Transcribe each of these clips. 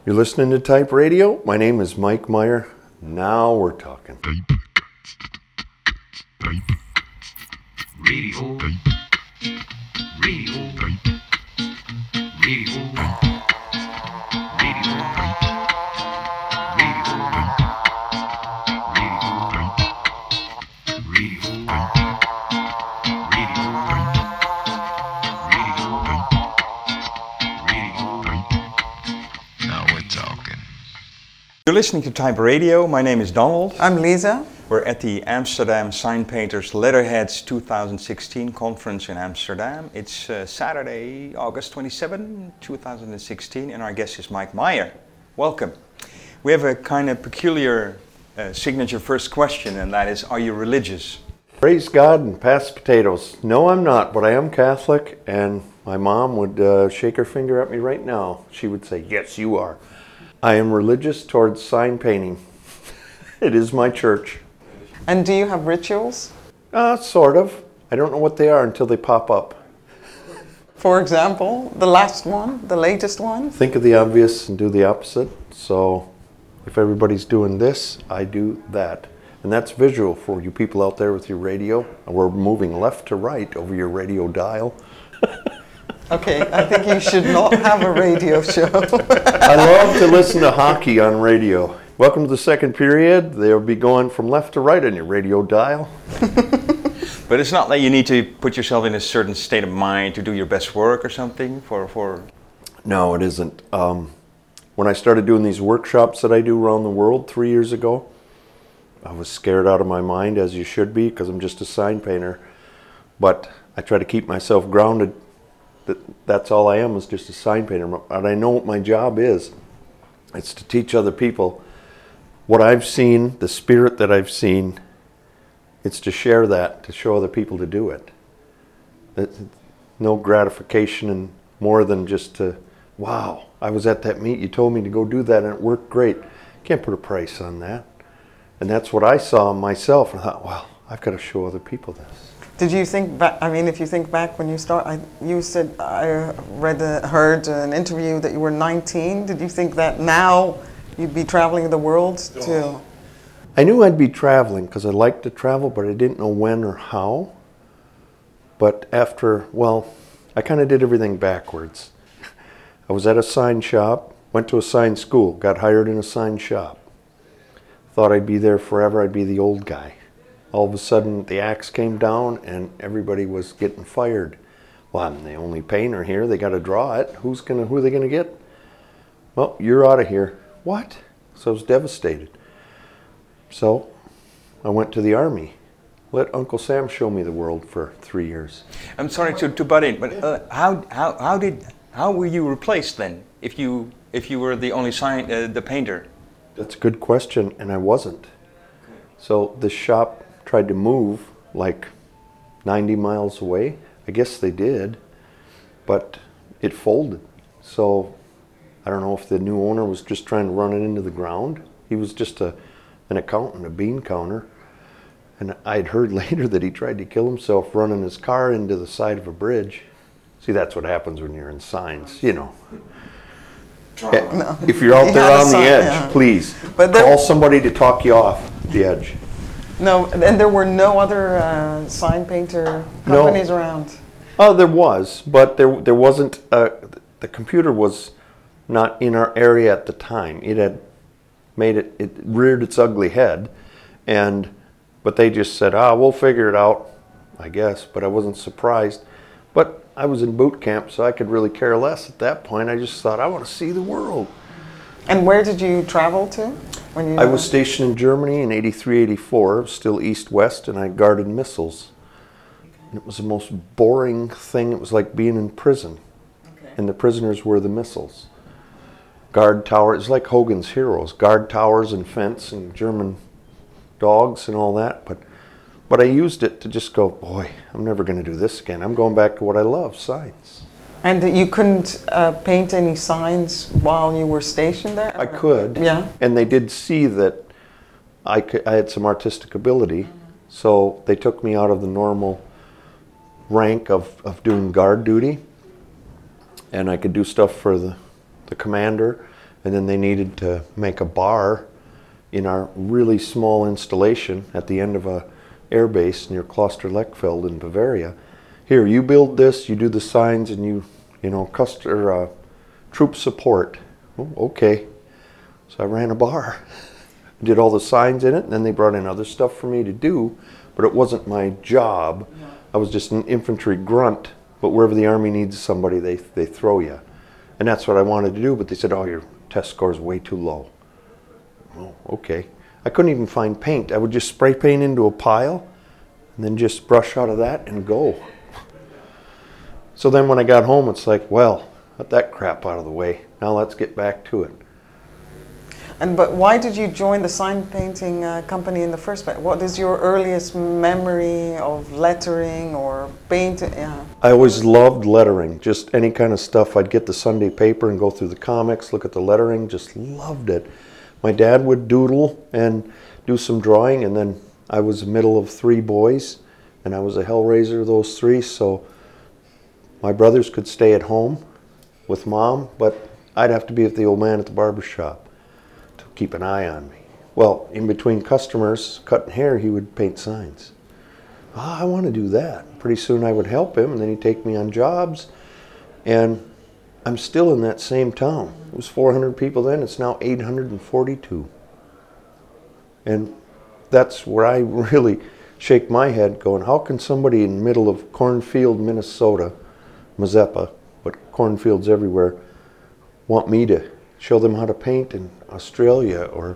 You're listening to Type Radio. My name is Mike Meyer. Now we're talking. Radio. Radio. Radio. You're listening to Type Radio. My name is Donald. I'm Lisa. We're at the Amsterdam Sign Painters Letterheads 2016 conference in Amsterdam. It's Saturday, August 27, 2016, and our guest is Mike Meyer. Welcome. We have a kind of peculiar signature first question, and that is, are you religious? Praise God and pass potatoes. No, I'm not, but I am Catholic, and my mom would shake her finger at me right now. She would say, yes, you are. I am religious towards sign painting. It is my church. And do you have rituals? Sort of. I don't know what they are until they pop up. For example, the last one, the latest one? Think of the obvious and do the opposite. So if everybody's doing this, I do that. And that's visual for you people out there with your radio. We're moving left to right over your radio dial. Okay, I think you should not have a radio show. I love to listen to hockey on radio. Welcome to the second period. They'll be going from left to right on your radio dial. But it's not that you need to put yourself in a certain state of mind to do your best work or something for... No, it isn't. When I started doing these workshops that I do around the world 3 years ago, I was scared out of my mind, as you should be, because I'm just a sign painter. But I try to keep myself grounded. That's all I am, is just a sign painter. And I know what my job is. It's to teach other people what I've seen, the spirit that I've seen. It's to share that, to show other people to do it. It's no gratification and more than just to, wow, I was at that meet, you told me to go do that and it worked great. Can't put a price on that. And that's what I saw myself. I thought, well, I've got to show other people this. Did you think back, if you think back when you you said, I heard an interview that you were 19. Did you think that now you'd be traveling the world to... I knew I'd be traveling because I liked to travel, but I didn't know when or how. But I kind of did everything backwards. I was at a sign shop, went to a sign school, got hired in a sign shop. Thought I'd be there forever, I'd be the old guy. All of a sudden, the axe came down and everybody was getting fired. Well, I'm the only painter here. They got to draw it. Who are they going to get? Well, you're out of here. What? So I was devastated. So I went to the Army. Let Uncle Sam show me the world for 3 years. I'm sorry to butt in, but how were you replaced then? If you were the only the painter? That's a good question, and I wasn't. So the shop tried to move like 90 miles away. I guess they did, but it folded. So I don't know if the new owner was just trying to run it into the ground. He was just an accountant, a bean counter. And I'd heard later that he tried to kill himself running his car into the side of a bridge. See, that's what happens when you're in signs, you know. No. If you're out there on the edge, please call somebody to talk you off the edge. No, and there were no other sign painter companies around? Oh, there was, but there wasn't, the computer was not in our area at the time. It had it reared its ugly head, but they just said, we'll figure it out, I guess, but I wasn't surprised. But I was in boot camp, so I could really care less at that point. I just thought, I want to see the world. And where did you travel to? I was stationed in Germany in 83, 84, still east-west, and I guarded missiles. And it was the most boring thing. It was like being in prison. Okay. And the prisoners were the missiles. Guard towers, like Hogan's Heroes, guard towers and fence and German dogs and all that. But I used it to just go, boy, I'm never going to do this again. I'm going back to what I love, signs. And you couldn't paint any signs while you were stationed there? I could. Yeah. And they did see that I had some artistic ability, so they took me out of the normal rank of doing guard duty, and I could do stuff for the commander, And then they needed to make a bar in our really small installation at the end of a air base near Klosterlechfeld in Bavaria. Here, you build this, you do the signs, and you know, troop support. Oh, okay. So I ran a bar, did all the signs in it, and then they brought in other stuff for me to do, but it wasn't my job. I was just an infantry grunt, but wherever the Army needs somebody, they throw you. And that's what I wanted to do, but they said, oh, your test score is way too low. Oh, okay. I couldn't even find paint. I would just spray paint into a pile and then just brush out of that and go. So then when I got home, it's like, well, got that crap out of the way. Now let's get back to it. But why did you join the sign painting company in the first place? What is your earliest memory of lettering or painting? Yeah. I always loved lettering, just any kind of stuff. I'd get the Sunday paper and go through the comics, look at the lettering, just loved it. My dad would doodle and do some drawing, and then I was the middle of 3 boys, and I was a hellraiser of those 3, so my brothers could stay at home with Mom, but I'd have to be with the old man at the barber shop to keep an eye on me. Well, in between customers cutting hair, he would paint signs. Oh, I want to do that. Pretty soon I would help him, and then he'd take me on jobs, and I'm still in that same town. It was 400 people then, it's now 842. And that's where I really shake my head going, how can somebody in the middle of cornfield, Minnesota, Mazeppa, but cornfields everywhere, want me to show them how to paint in Australia or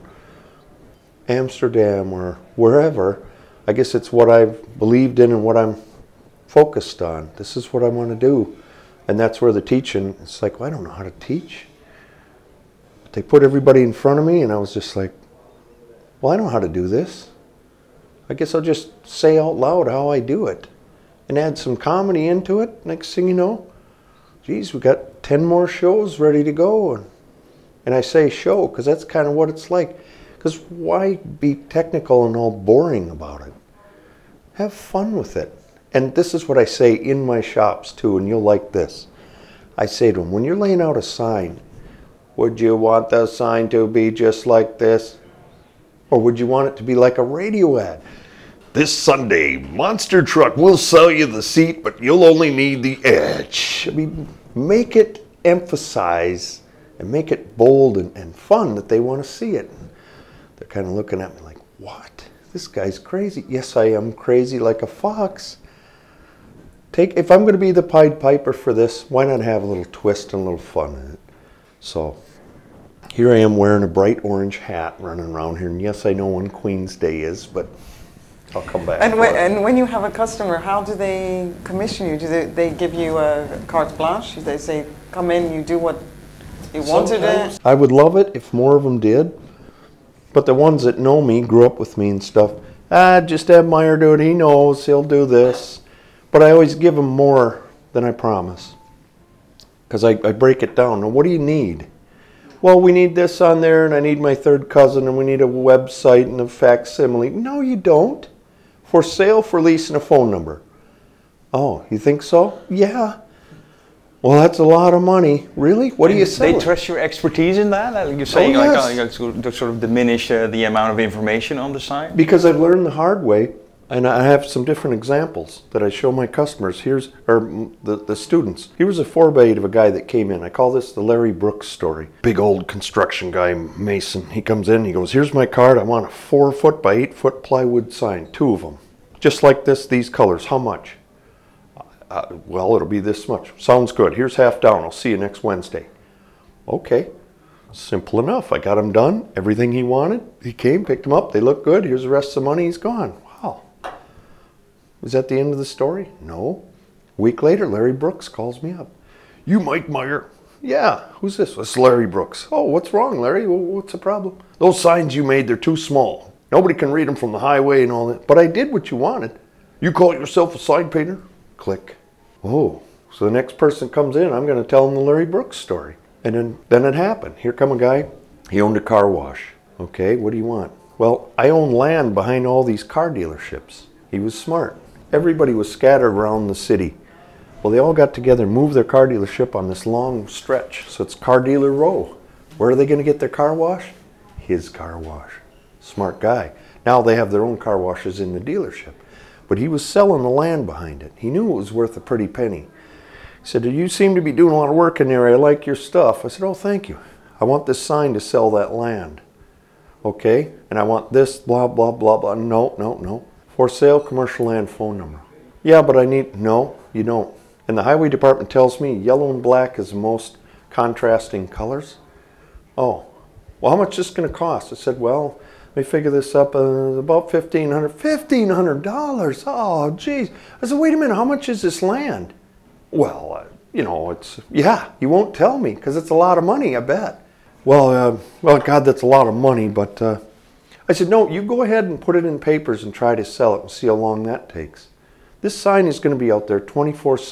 Amsterdam or wherever? I guess it's what I've believed in and what I'm focused on. This is what I want to do. And that's where the teaching, it's like, well, I don't know how to teach. But they put everybody in front of me, and I was just like, well, I know how to do this. I guess I'll just say out loud how I do it and add some comedy into it. Next thing you know, geez, we got 10 more shows ready to go. And I say show because that's kind of what it's like. Because why be technical and all boring about it? Have fun with it. And this is what I say in my shops too, and you'll like this. I say to them, when you're laying out a sign, would you want the sign to be just like this? Or would you want it to be like a radio ad? This Sunday, Monster Truck will sell you the seat, but you'll only need the edge. I mean, make it emphasize and make it bold and fun that they want to see it. They're kind of looking at me like, what? This guy's crazy. Yes, I am crazy like a fox. If I'm going to be the Pied Piper for this, why not have a little twist and a little fun in it? So here I am wearing a bright orange hat running around here. And yes, I know when Queen's Day is, but I'll come back. And when you have a customer, how do they commission you? Do they give you a carte blanche? They say, come in, you do what you want to do? I would love it if more of them did. But the ones that know me, grew up with me and stuff, just have Meyer do it. He knows, he'll do this. But I always give them more than I promise. Because I break it down. Now, what do you need? Well, we need this on there, and I need my third cousin, and we need a website and a facsimile. No, you don't. For sale, for lease, and a phone number. Oh, you think so? Yeah. Well, that's a lot of money. Really? What do you say? They trust your expertise in that? You're saying to sort of diminish the amount of information on the site? Because I've learned the hard way, and I have some different examples that I show my customers. The students. Here was a 4x8 of a guy that came in. I call this the Larry Brooks story. Big old construction guy, mason. He comes in, he goes, here's my card. I want a 4-foot by 8-foot plywood sign, 2 of them. Just like this, these colors. How much? Well, it'll be this much. Sounds good. Here's half down. I'll see you next Wednesday. Okay. Simple enough. I got him done. Everything he wanted. He came, picked them up. They look good. Here's the rest of the money. He's gone. Wow. Is that the end of the story? No. A week later, Larry Brooks calls me up. You Mike Meyer? Yeah. Who's this? It's Larry Brooks. Oh, what's wrong, Larry? What's the problem? Those signs you made, they're too small. Nobody can read them from the highway and all that. But I did what you wanted. You call yourself a sign painter? Click. Oh, so the next person comes in, I'm going to tell them the Larry Brooks story. And then it happened. Here come a guy, he owned a car wash. Okay, what do you want? Well, I own land behind all these car dealerships. He was smart. Everybody was scattered around the city. Well, they all got together, moved their car dealership on this long stretch. So it's car dealer row. Where are they going to get their car washed? His car wash. Smart guy. Now they have their own car washes in the dealership. But he was selling the land behind it. He knew it was worth a pretty penny. He said, you seem to be doing a lot of work in there. I like your stuff. I said, oh, thank you. I want this sign to sell that land. Okay? And I want this, blah, blah, blah, blah. No. For sale, commercial land, phone number. Yeah, but I need, no, you don't. And the highway department tells me yellow and black is the most contrasting colors. Oh, well, how much is this going to cost? I said, well, let me figure this up, about $1,500. $1,500? Oh, geez. I said, wait a minute, how much is this land? Well, it's, yeah, you won't tell me because it's a lot of money, I bet. Well, God, that's a lot of money, but I said, no, you go ahead and put it in papers and try to sell it and see how long that takes. This sign is going to be out there 24/7,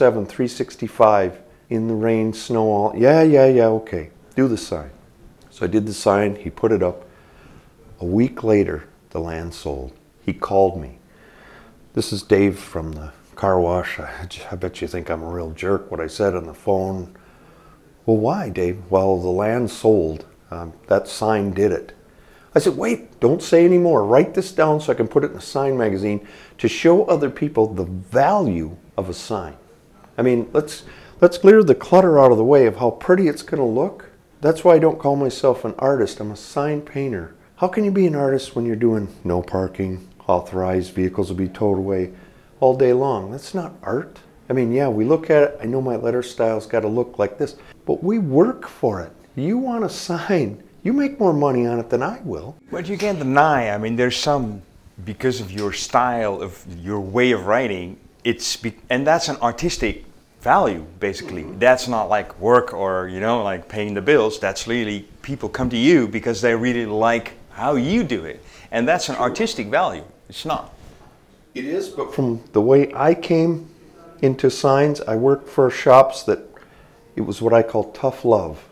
365 in the rain, snow, all. Yeah, okay. Do the sign. So I did the sign. He put it up. A week later, the land sold. He called me. This is Dave from the car wash. I bet you think I'm a real jerk, what I said on the phone. Well, why, Dave? Well, the land sold. That sign did it. I said, wait, don't say any more. Write this down so I can put it in a sign magazine to show other people the value of a sign. I mean, let's clear the clutter out of the way of how pretty it's going to look. That's why I don't call myself an artist. I'm a sign painter. How can you be an artist when you're doing no parking, authorized vehicles will be towed away all day long? That's not art. I mean, yeah, we look at it. I know my letter style's got to look like this, but we work for it. You want a sign, you make more money on it than I will. But you can't deny, I mean, there's some, because of your style, of your way of writing, and that's an artistic value, basically. That's not like work or, like paying the bills. That's really, people come to you because they really like how you do it. And that's an artistic value. It's not. It is, but from the way I came into signs, I worked for shops that it was what I call tough love.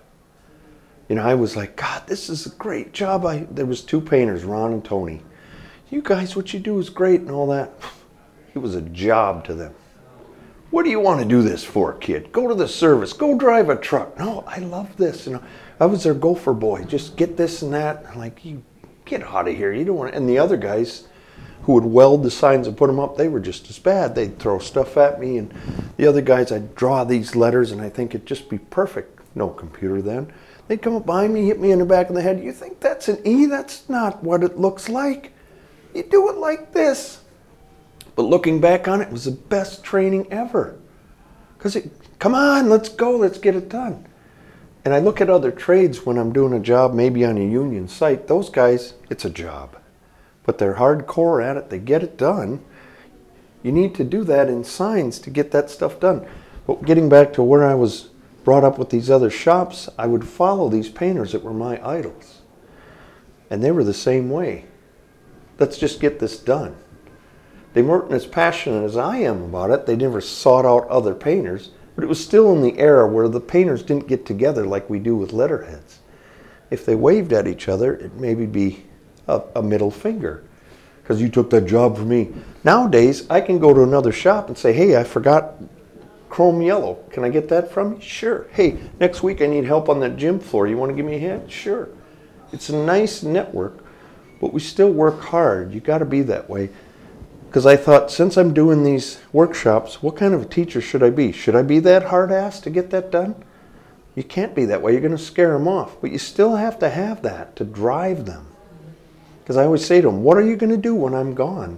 I was like, God, this is a great job. There was two painters, Ron and Tony. You guys, what you do is great and all that. It was a job to them. What do you want to do this for, kid? Go to the service. Go drive a truck. No, I love this. I was their gopher boy. Just get this and that. I'm like, you get out of here. You don't want to. And the other guys who would weld the signs and put them up, they were just as bad. They'd throw stuff at me. And the other guys, I'd draw these letters and I think it'd just be perfect. No computer then. They'd come up behind me, hit me in the back of the head. You think that's an E? That's not what it looks like. You do it like this. But looking back on it, it was the best training ever. Because come on, let's go, let's get it done. And I look at other trades when I'm doing a job, maybe on a union site. Those guys, it's a job. But they're hardcore at it, they get it done. You need to do that in signs to get that stuff done. But getting back to where I was brought up with these other shops, I would follow these painters that were my idols. And they were the same way. Let's just get this done. They weren't as passionate as I am about it. They never sought out other painters, but it was still in the era where the painters didn't get together like we do with letterheads. If they waved at each other, it maybe be a middle finger, because you took that job from me. Nowadays, I can go to another shop and say, hey, I forgot chrome yellow. Can I get that from you? Sure. Hey, next week I need help on that gym floor. You want to give me a hand? Sure. It's a nice network, but we still work hard. You got to be that way. Because I thought, since I'm doing these workshops, what kind of a teacher should I be? Should I be that hard-ass to get that done? You can't be that way. You're going to scare them off. But you still have to have that to drive them. Because I always say to them, what are you going to do when I'm gone?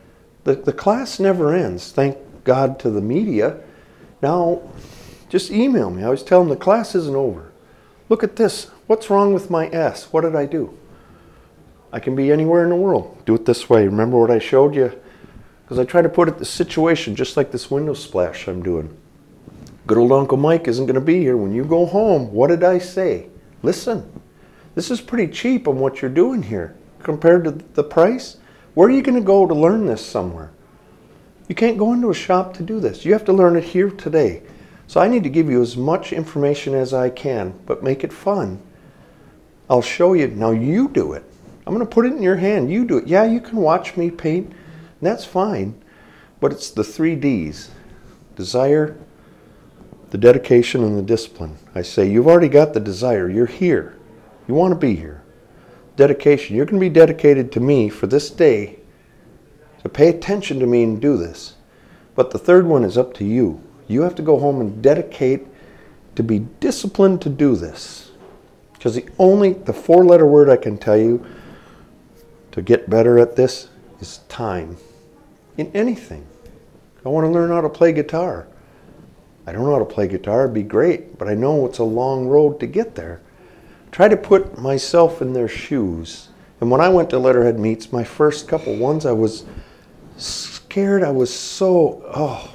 The class never ends. Thank God to the media. Now, just email me. I always tell them the class isn't over. Look at this. What's wrong with my S? What did I do? I can be anywhere in the world. Do it this way. Remember what I showed you? Because I try to put it the situation just like this window splash I'm doing. Good old Uncle Mike isn't going to be here. When you go home, what did I say? Listen, this is pretty cheap on what you're doing here compared to the price. Where are you going to go to learn this somewhere? You can't go into a shop to do this. You have to learn it here today. So I need to give you as much information as I can, but make it fun. I'll show you. Now you do it. I'm going to put it in your hand. You do it. Yeah, you can watch me paint. That's fine, but it's the 3 Ds. Desire, the dedication, and the discipline. I say, you've already got the desire. You're here. You want to be here. Dedication. You're going to be dedicated to me for this day, to pay attention to me and do this. But the third one is up to you. You have to go home and dedicate to be disciplined to do this. Because the four-letter word I can tell you to get better at this is time. In anything. I want to learn how to play guitar. I don't know how to play guitar, it'd be great, but I know it's a long road to get there. Try to put myself in their shoes. And when I went to Letterhead Meets, my first couple ones, I was scared. I was so,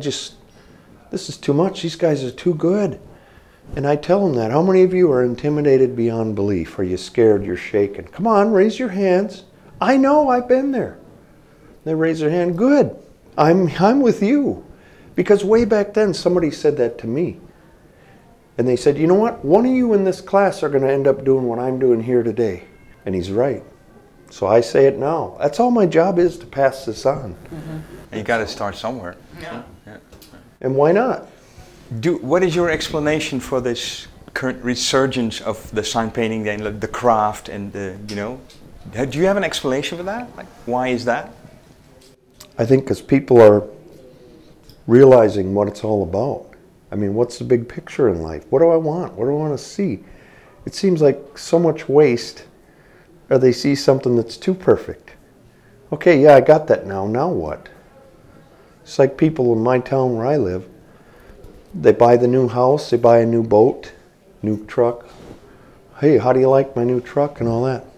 this is too much. These guys are too good. And I tell them that. How many of you are intimidated beyond belief? Are you scared? You're shaking. Come on, raise your hands. I know, I've been there. They raise their hand. Good. I'm with you. Because way back then, somebody said that to me. And they said, you know what? One of you in this class are going to end up doing what I'm doing here today. And he's right. So I say it now. That's all my job is, to pass this on. Mm-hmm. And you got to start somewhere. Yeah. And why not? What is your explanation for this current resurgence of the sign painting and the craft and the, do you have an explanation for that? Like, why is that? I think because people are realizing what it's all about. I mean, what's the big picture in life? What do I want? What do I want to see? It seems like so much waste, or they see something that's too perfect. Okay, yeah, I got that now. Now what? It's like people in my town where I live. They buy the new house, they buy a new boat, new truck. Hey, how do you like my new truck and all that?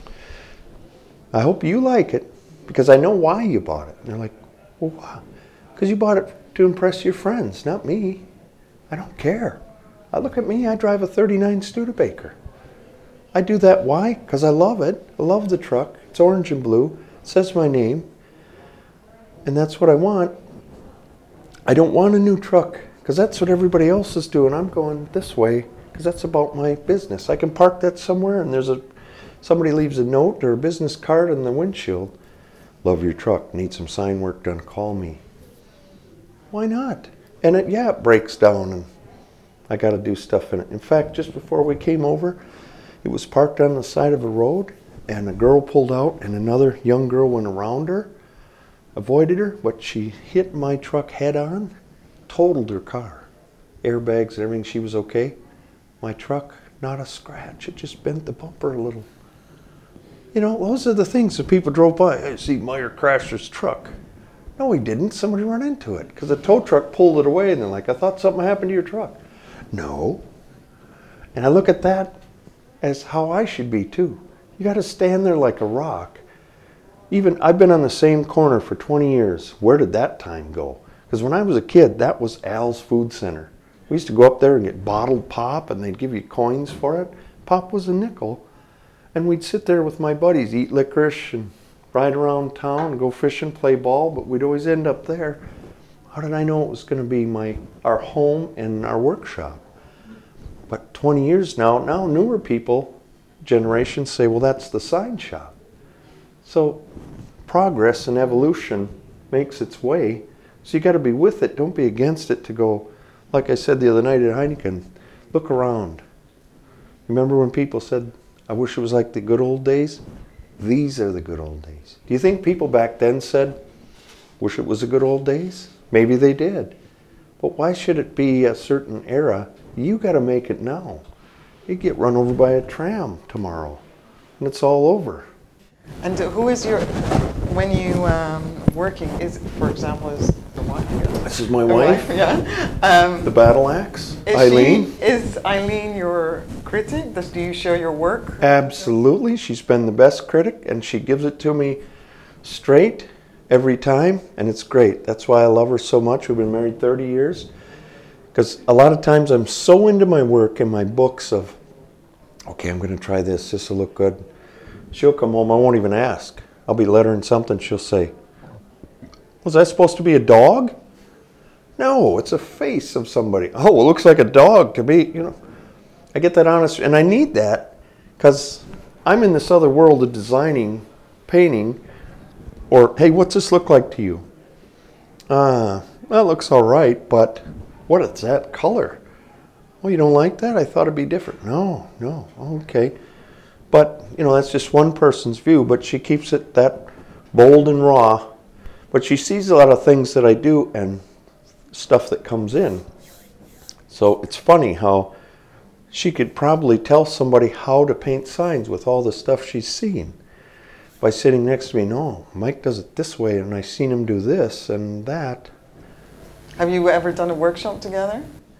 I hope you like it, because I know why you bought it. And they're like, well, why? Because you bought it to impress your friends, not me. I don't care. I look at me, I drive a 39 Studebaker. I do that, why? Because I love it. I love the truck. It's orange and blue. It says my name. And that's what I want. I don't want a new truck, because that's what everybody else is doing. I'm going this way, because that's about my business. I can park that somewhere, and somebody leaves a note or a business card in the windshield. Love your truck. Need some sign work done. Call me. Why not? And it breaks down, and I got to do stuff in it. In fact, just before we came over, it was parked on the side of a road, and a girl pulled out, and another young girl went around her, avoided her, but she hit my truck head on, totaled her car. Airbags and everything, she was okay. My truck, not a scratch. It just bent the bumper a little. Those are the things that people drove by. Hey, see, Meyer crashed his truck. No, he didn't. Somebody ran into it because a tow truck pulled it away, and they're like, I thought something happened to your truck. No. And I look at that as how I should be too. You got to stand there like a rock. Even I've been on the same corner for 20 years. Where did that time go? Because when I was a kid, that was Al's Food Center. We used to go up there and get bottled pop, and they'd give you coins for it. Pop was a nickel. And we'd sit there with my buddies, eat licorice and ride around town, go fishing, play ball, but we'd always end up there. How did I know it was going to be our home and our workshop? But 20 years now newer people, generations say, well, that's the sign shop. So progress and evolution makes its way. So you got to be with it. Don't be against it to go, like I said the other night at Heineken, look around. Remember when people said, I wish it was like the good old days? These are the good old days. Do you think people back then said, wish it was the good old days? Maybe they did. But why should it be a certain era? You got to make it now. You get run over by a tram tomorrow, and it's all over. And who is when you working, for example, is the wife here? This is my wife. Yeah. The battle axe, Eileen. Is Eileen your critic? Do you show your work? Absolutely. She's been the best critic, and she gives it to me straight every time, and it's great. That's why I love her so much. We've been married 30 years. Because a lot of times I'm so into my work and my books of, okay, I'm going to try this. This will look good. She'll come home. I won't even ask. I'll be lettering something. She'll say, was that supposed to be a dog? No, it's a face of somebody. Oh, it looks like a dog to me. I get that honest, and I need that because I'm in this other world of designing, painting, or, hey, what's this look like to you? Well, it looks all right, but what is that color? Oh, you don't like that? I thought it'd be different. No, okay. But, you know, that's just one person's view, but she keeps it that bold and raw. But she sees a lot of things that I do and stuff that comes in. So it's funny how she could probably tell somebody how to paint signs with all the stuff she's seen by sitting next to me. No, Mike does it this way, and I've seen him do this and that. Have you ever done a workshop together?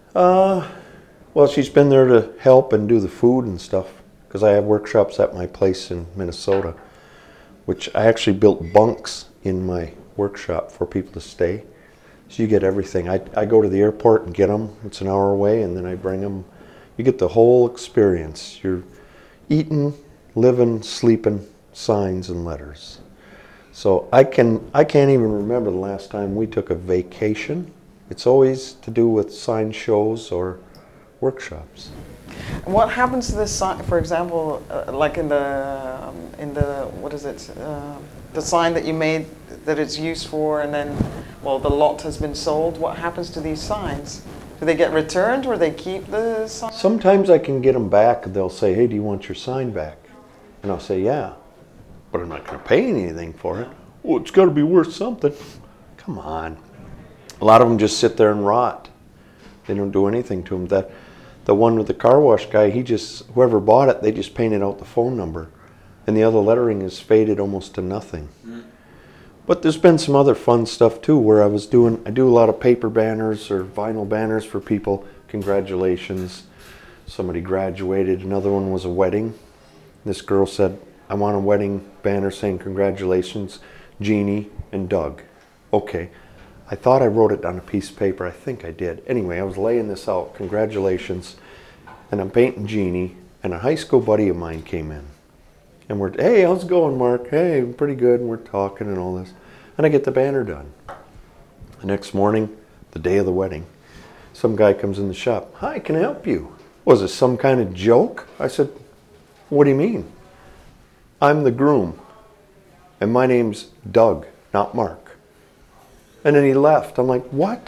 Well, she's been there to help and do the food and stuff, because I have workshops at my place in Minnesota, which I actually built bunks in my workshop for people to stay. So you get everything. I go to the airport and get them. It's an hour away, and then I bring them. You get the whole experience. You're eating, living, sleeping, signs and letters. So I can't even remember the last time we took a vacation. It's always to do with sign shows or workshops. What happens to this sign, for example, like in the what is it, the sign that you made that it's used for, and then, well, the lot has been sold. What happens to these signs? Do they get returned, or they keep the sign? Sometimes I can get them back, and they'll say, "Hey, do you want your sign back?" And I'll say, "Yeah," but I'm not going to pay anything for it. Well, it's got to be worth something. Come on. A lot of them just sit there and rot. They don't do anything to them. The one with the car wash guy, whoever bought it, they just painted out the phone number. And the other lettering is faded almost to nothing. But there's been some other fun stuff too, where I do a lot of paper banners or vinyl banners for people. Congratulations, somebody graduated. Another one was a wedding. This girl said, "I want a wedding banner saying congratulations, Jeannie and Doug." Okay. I thought I wrote it on a piece of paper. I think I did. Anyway, I was laying this out. Congratulations. And I'm painting Jeannie. And a high school buddy of mine came in. And "Hey, how's it going, Mark?" "Hey, pretty good." And we're talking and all this. And I get the banner done. The next morning, the day of the wedding, some guy comes in the shop. "Hi, can I help you?" "Was it some kind of joke?" I said, "What do you mean?" "I'm the groom. And my name's Doug, not Mark." And then he left. I'm like, "What?"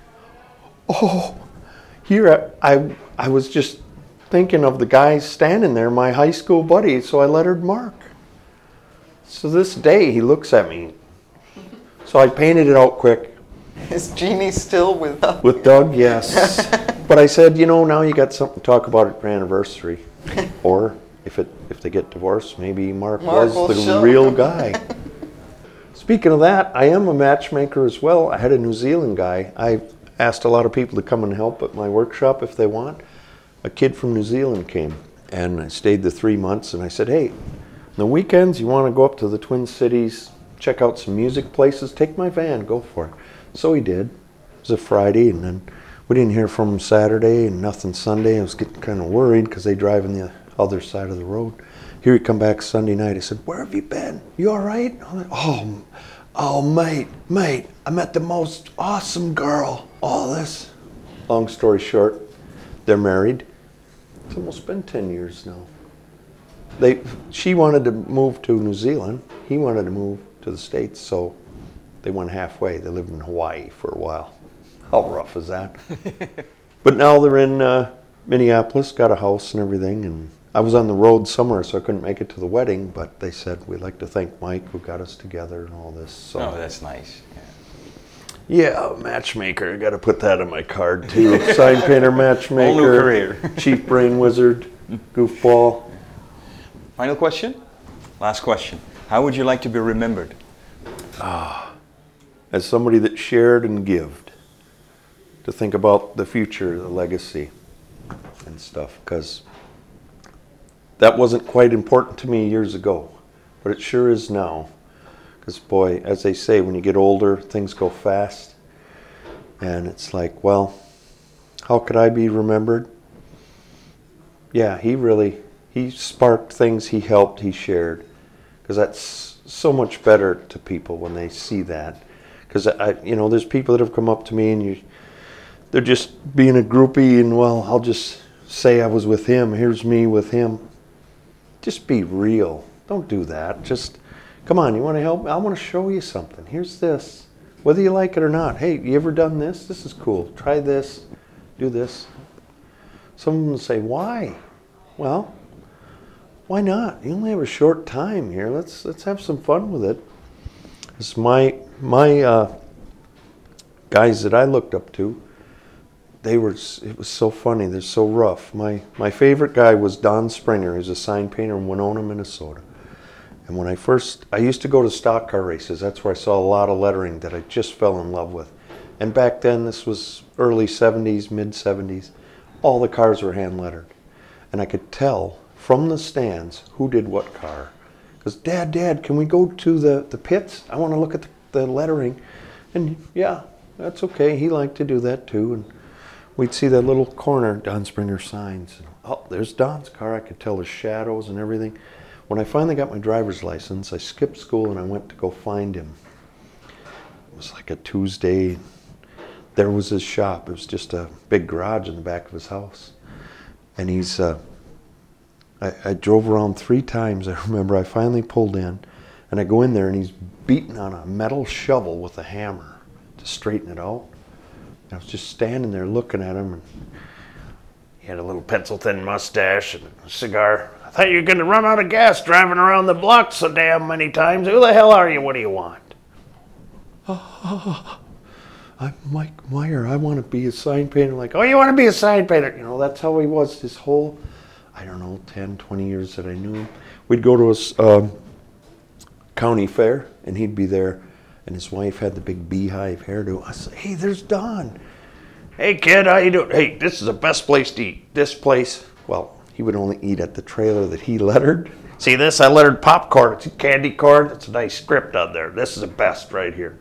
"Oh, here I was just thinking of the guy standing there, my high school buddy, so I lettered Mark." So this day he looks at me. So I painted it out quick. Is Jeannie still with us? With Doug, yes. But I said, now you got something to talk about at your anniversary. Or if they get divorced, maybe Mark was the real guy. Speaking of that, I am a matchmaker as well. I had a New Zealand guy. I asked a lot of people to come and help at my workshop if they want. A kid from New Zealand came, and I stayed the 3 months, and I said, "Hey, on the weekends, you want to go up to the Twin Cities, check out some music places? Take my van, go for it." So he did. It was a Friday, and then we didn't hear from him Saturday and nothing Sunday. I was getting kind of worried because they drive on the other side of the road. Here he come back Sunday night. I said, "Where have you been? You all right?" I'm like, oh, mate, I met the most awesome girl. All this. Long story short, they're married. It's almost been 10 years now. She wanted to move to New Zealand. He wanted to move to the States, so they went halfway. They lived in Hawaii for a while. How rough is that? But now they're in Minneapolis, got a house and everything, and I was on the road somewhere, so I couldn't make it to the wedding, but they said, "We'd like to thank Mike who got us together," and all this. So. Oh, that's nice. Yeah, matchmaker. I got to put that on my card too. Sign painter, matchmaker, Whole new career. chief brain wizard, goofball. Final question? Last question. How would you like to be remembered? As somebody that shared and gived. To think about the future, the legacy, and stuff, because that wasn't quite important to me years ago, but it sure is now. Because, boy, as they say, when you get older, things go fast. And it's like, well, how could I be remembered? Yeah, he sparked things, he helped, he shared. Because that's so much better to people when they see that. Because, there's people that have come up to me and they're just being a groupie and, well, I'll just say I was with him. Here's me with him. Just be real. Don't do that. Just, come on, you want to help? I want to show you something. Here's this. Whether you like it or not. Hey, you ever done this? This is cool. Try this. Do this. Some of them say, why? Well, why not? You only have a short time here. Let's have some fun with it. It's my guys that I looked up to. It was so funny. They're so rough. My favorite guy was Don Springer. He's a sign painter in Winona, Minnesota. And when I used to go to stock car races. That's where I saw a lot of lettering that I just fell in love with. And back then, this was early 70s, mid 70s. All the cars were hand lettered. And I could tell from the stands who did what car. Because, Dad, can we go to the pits? I want to look at the lettering. And yeah, that's okay. He liked to do that too. And we'd see that little corner, Don Springer signs. Oh, there's Don's car. I could tell the shadows and everything. When I finally got my driver's license, I skipped school and I went to go find him. It was like a Tuesday. There was his shop. It was just a big garage in the back of his house. And he's, I drove around 3 times. I remember I finally pulled in and I go in there and he's beating on a metal shovel with a hammer to straighten it out. And I was just standing there looking at him, and he had a little pencil-thin mustache and a cigar. I thought you were going to run out of gas driving around the block so damn many times. Who the hell are you? What do you want? I'm Mike Meyer. I want to be a sign painter. Like, oh, you want to be a sign painter? You know, that's how he was his whole, 10, 20 years that I knew him. We'd go to a county fair, and he'd be there, and his wife had the big beehive hairdo. I said, hey, there's Don. Hey, kid, how you doing? Hey, this is the best place to eat. This place, well, he would only eat at the trailer that he lettered. See this? I lettered popcorn. It's a candy corn. It's a nice script on there. This is the best right here.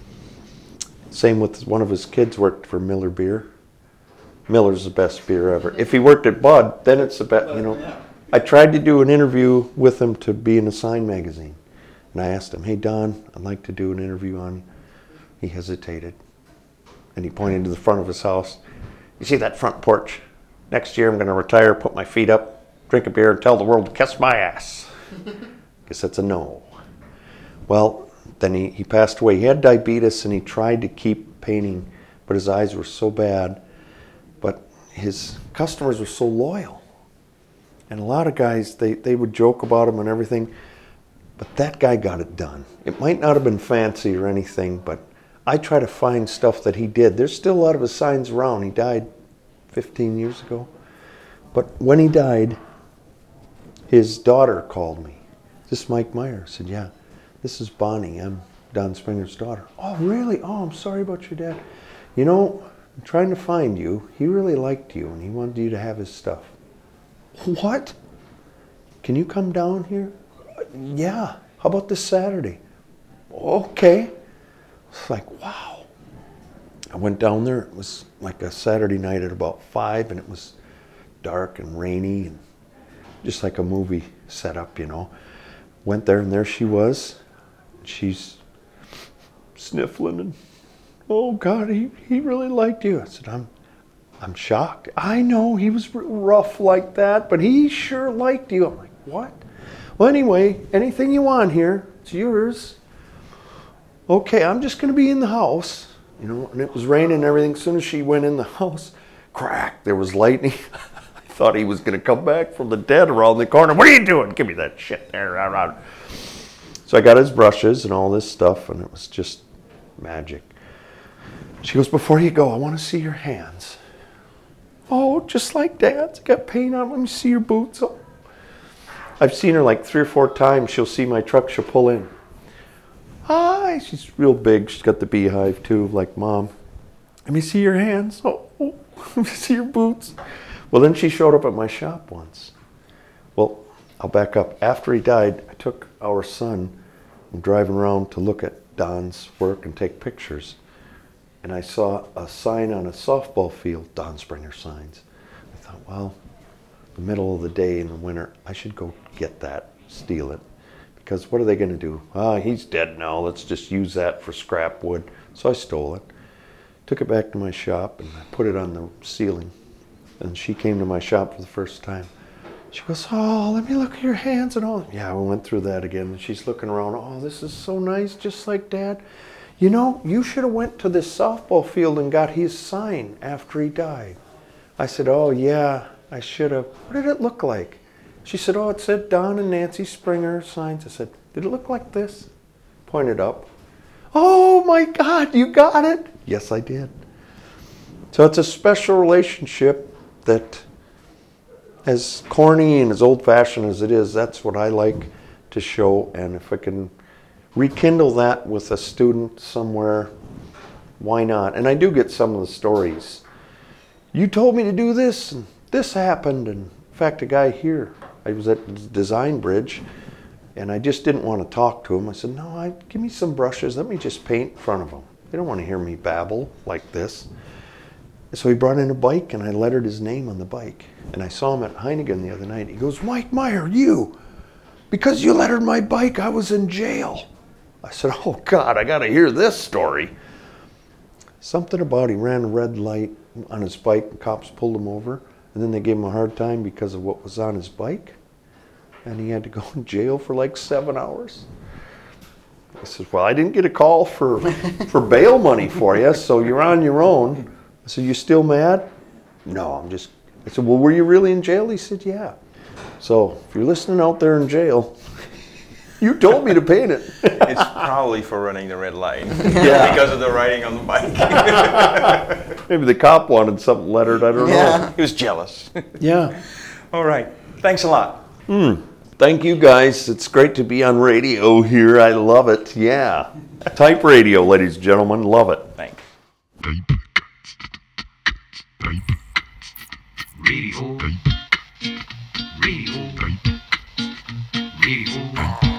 Same with one of his kids worked for Miller Beer. Miller's the best beer ever. If he worked at Bud, then it's the best, I tried to do an interview with him to be in a sign magazine. And I asked him, hey, Don, I'd like to do an interview on you. He hesitated. And he pointed to the front of his house. You see that front porch? Next year I'm going to retire, put my feet up, drink a beer, and tell the world to kiss my ass. Guess that's a no. Well, then he passed away. He had diabetes and he tried to keep painting, but his eyes were so bad. But his customers were so loyal. And a lot of guys, they would joke about him and everything, but that guy got it done. It might not have been fancy or anything, but I try to find stuff that he did. There's still a lot of his signs around. He died 15 years ago. But when he died, his daughter called me. Is this Mike Meyer? I said, yeah. This is Bonnie. I'm Don Springer's daughter. Oh, really? Oh, I'm sorry about your dad. You know, I'm trying to find you. He really liked you and he wanted you to have his stuff. What? Can you come down here? Yeah. How about this Saturday? Okay. It's like, wow. I went down there. It was like a Saturday night at about 5, and it was dark and rainy and just like a movie setup, Went there, and there she was. She's sniffling, and oh God, he really liked you. I said, I'm shocked. I know he was rough like that, but he sure liked you. I'm like, what? Well, anyway, anything you want here, it's yours. Okay, I'm just going to be in the house, and it was raining and everything. As soon as she went in the house, crack, there was lightning. I thought he was going to come back from the dead around the corner. What are you doing? Give me that shit there. So I got his brushes and all this stuff, and it was just magic. She goes, before you go, I want to see your hands. Oh, just like Dad's. I got paint on. Let me see your boots. Oh. I've seen her like 3 or 4 times. She'll see my truck. She'll pull in. Hi. She's real big. She's got the beehive too, like Mom. Let me see your hands. Oh, let me see your boots. Well, then she showed up at my shop once. Well, I'll back up. After he died, I took our son and driving around to look at Don's work and take pictures. And I saw a sign on a softball field, Don Springer signs. I thought, well, the middle of the day in the winter, I should go get that, steal it. Because what are they going to do? He's dead now. Let's just use that for scrap wood. So I stole it, took it back to my shop, and I put it on the ceiling. And she came to my shop for the first time. She goes, oh, let me look at your hands and all. Yeah, we went through that again. And she's looking around. Oh, this is so nice, just like Dad. You should have went to this softball field and got his sign after he died. I said, oh, yeah, I should have. What did it look like? She said, oh, it said Don and Nancy Springer signs. I said, did it look like this? Pointed up. Oh my God, you got it. Yes, I did. So it's a special relationship that, as corny and as old-fashioned as it is, that's what I like to show. And if I can rekindle that with a student somewhere, why not? And I do get some of the stories. You told me to do this, and this happened. And in fact, a guy here, I was at the Design Bridge, and I just didn't want to talk to him. I said, no, give me some brushes. Let me just paint in front of him. They don't want to hear me babble like this. So he brought in a bike, and I lettered his name on the bike. And I saw him at Heineken the other night. He goes, Mike Meyer, you, because you lettered my bike, I was in jail. I said, oh God, I got to hear this story. Something about he ran a red light on his bike, and cops pulled him over, and then they gave him a hard time because of what was on his bike, and he had to go in jail for like 7 hours. I said, well, I didn't get a call for bail money for you, so you're on your own. I said, you still mad? No, I'm just, I said, well, were you really in jail? He said, yeah. So if you're listening out there in jail, you told me to paint it. It's probably for running the red light. Yeah. Because of the writing on the bike. Maybe the cop wanted something lettered, I don't know. He was jealous. Yeah. All right. Thanks a lot. Thank you guys. It's great to be on radio here. I love it. Yeah. Type radio, ladies and gentlemen. Love it. Thanks. Radio. Radio. Radio.